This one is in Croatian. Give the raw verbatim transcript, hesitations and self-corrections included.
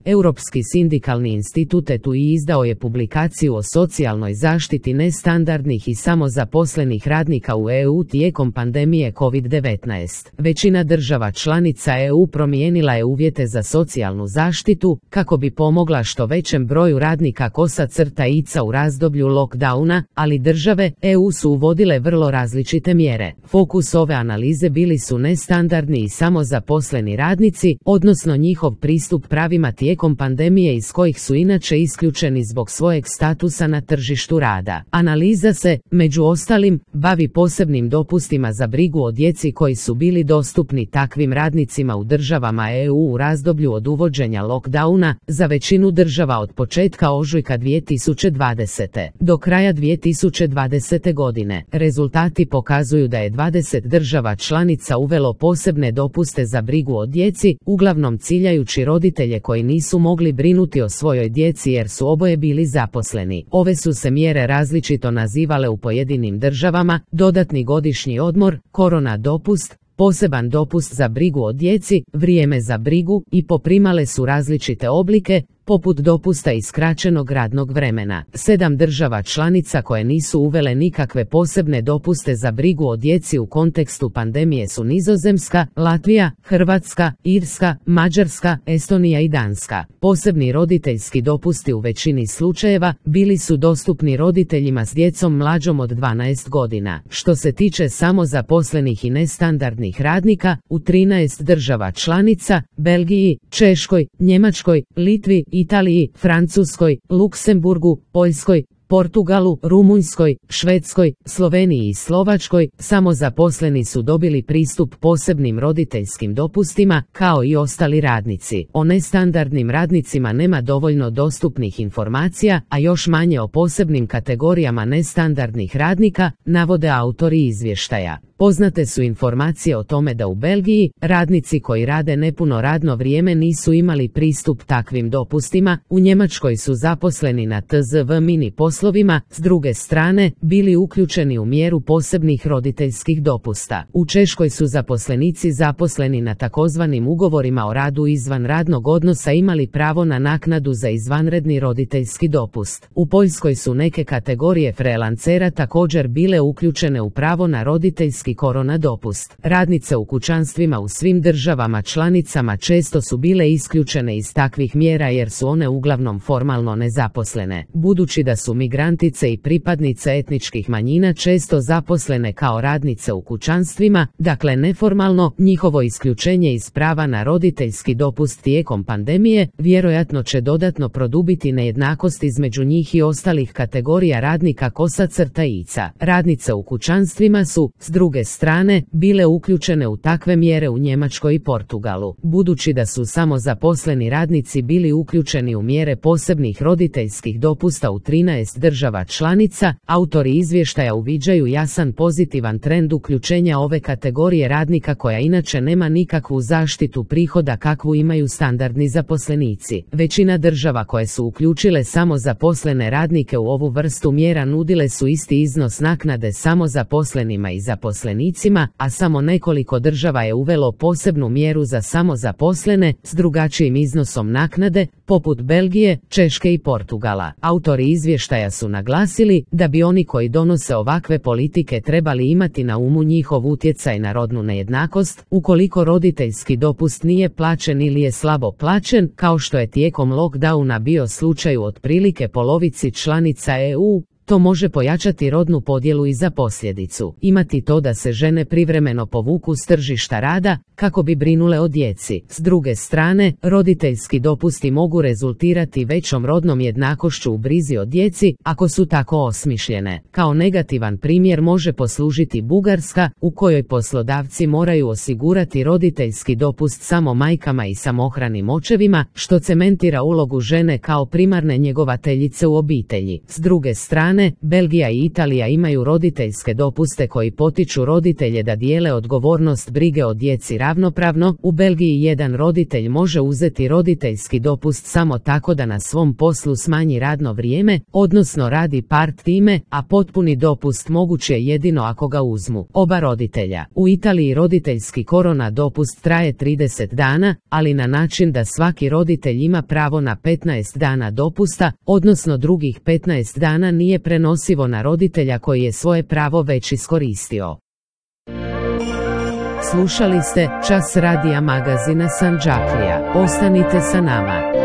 Europski sindikalni institut E T U I izdao je publikaciju o socijalnoj zaštiti nestandardnih i samozaposlenih radnika u E U tijekom pandemije kovid devetnaest. Većina država članica E U promijenila je uvjete za socijalnu zaštitu kako bi pomogla što većem broju radnika kosa crta ica u razdoblju lockdowna, ali države E U su uvodile vrlo različite mjere. Fokus ove analize bili su nestandardni i samozaposleni radnici, odnosno njihov pristup pravima tijekom pandemije iz kojih su inače isključeni zbog svojeg statusa na tržištu rada. Analiza se, među ostalim, bavi posebnim dopustima za brigu o djeci koji su bili dostupni takvim radnicima u državama E U u razdoblju od uvođenja lockdowna za većinu država od početka ožujka dvije tisuće dvadesete. do kraja dvije tisuće dvadesete. godine. Rezultati pokazuju da je dvadeset država članica uvelo posebne dopuste za brigu o djeci, uglavnom ciljajući roditelje koji nisu mogli brinuti o svojoj djeci jer su oboje bili zaposleni. Ove su se mjere različito nazivale u pojedinim državama: dodatni godišnji odmor, korona dopust, poseban dopust za brigu o djeci, vrijeme za brigu, i poprimale su različite oblike, poput dopusta i skraćenog radnog vremena. Sedam država članica koje nisu uvele nikakve posebne dopuste za brigu o djeci u kontekstu pandemije su Nizozemska, Latvija, Hrvatska, Irska, Mađarska, Estonija i Danska. Posebni roditeljski dopusti u većini slučajeva bili su dostupni roditeljima s djecom mlađom od dvanaest godina. Što se tiče samozaposlenih i nestandardnih radnika, u trinaest država članica, Belgiji, Češkoj, Njemačkoj, Litvi, Italiji, Francuskoj, Luksemburgu, Poljskoj, Portugalu, Rumunjskoj, Švedskoj, Sloveniji i Slovačkoj, samozaposleni su dobili pristup posebnim roditeljskim dopustima, kao i ostali radnici. O nestandardnim radnicima nema dovoljno dostupnih informacija, a još manje o posebnim kategorijama nestandardnih radnika, navode autori izvještaja. Poznate su informacije o tome da u Belgiji radnici koji rade nepuno radno vrijeme nisu imali pristup takvim dopustima, u Njemačkoj su zaposleni na T Z V mini poslovima, s druge strane, bili uključeni u mjeru posebnih roditeljskih dopusta. U Češkoj su zaposlenici zaposleni na takozvanim ugovorima o radu izvan radnog odnosa imali pravo na naknadu za izvanredni roditeljski dopust. U Poljskoj su neke kategorije freelancera također bile uključene u pravo na roditeljski korona dopust. Radnice u kućanstvima u svim državama članicama često su bile isključene iz takvih mjera jer su one uglavnom formalno nezaposlene. Budući da su migrantice i pripadnice etničkih manjina često zaposlene kao radnice u kućanstvima, dakle neformalno, njihovo isključenje iz prava na roditeljski dopust tijekom pandemije vjerojatno će dodatno produbiti nejednakost između njih i ostalih kategorija radnika kosa crta ica. Radnice u kućanstvima su, s druge strane, bile uključene u takve mjere u Njemačkoj i Portugalu. Budući da su samozaposleni radnici bili uključeni u mjere posebnih roditeljskih dopusta u trinaest država članica, autori izvještaja uviđaju jasan pozitivan trend uključenja ove kategorije radnika koja inače nema nikakvu zaštitu prihoda kakvu imaju standardni zaposlenici. Većina država koje su uključile samozaposlene radnike u ovu vrstu mjera nudile su isti iznos naknade samozaposlenima i zaposlenicima, a samo nekoliko država je uvelo posebnu mjeru za samozaposlene s drugačijim iznosom naknade, poput Belgije, Češke i Portugala. Autori izvještaja su naglasili da bi oni koji donose ovakve politike trebali imati na umu njihov utjecaj na rodnu nejednakost, ukoliko roditeljski dopust nije plaćen ili je slabo plaćen, kao što je tijekom lockdowna bio slučaj u otprilike polovici članica E U. To može pojačati rodnu podjelu i za posljedicu imati to da se žene privremeno povuku s tržišta rada kako bi brinule o djeci. S druge strane, roditeljski dopusti mogu rezultirati većom rodnom jednakošću u brizi o djeci ako su tako osmišljene. Kao negativan primjer može poslužiti Bugarska, u kojoj poslodavci moraju osigurati roditeljski dopust samo majkama i samohranim očevima, što cementira ulogu žene kao primarne njegovateljice u obitelji. S druge strane, strane, Belgija i Italija imaju roditeljske dopuste koji potiču roditelje da dijele odgovornost brige o djeci ravnopravno. U Belgiji jedan roditelj može uzeti roditeljski dopust samo tako da na svom poslu smanji radno vrijeme, odnosno radi part-time, a potpuni dopust moguć je jedino ako ga uzmu oba roditelja. U Italiji roditeljski korona dopust traje trideset dana, ali na način da svaki roditelj ima pravo na petnaest dana dopusta, odnosno drugih petnaest dana nije prenosivo na roditelja koji je svoje pravo već iskoristio. Slušali ste Čas radija magazina Sandžaklija. Ostanite sa nama.